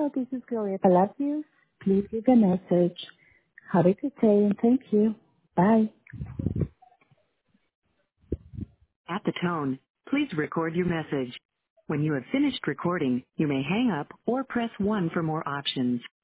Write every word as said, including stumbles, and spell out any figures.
Hello, this is Gloria Palacios. Please leave a message. Have a good day and thank you. Bye. At the tone, please record your message. When you have finished recording, you may hang up or press one for more options.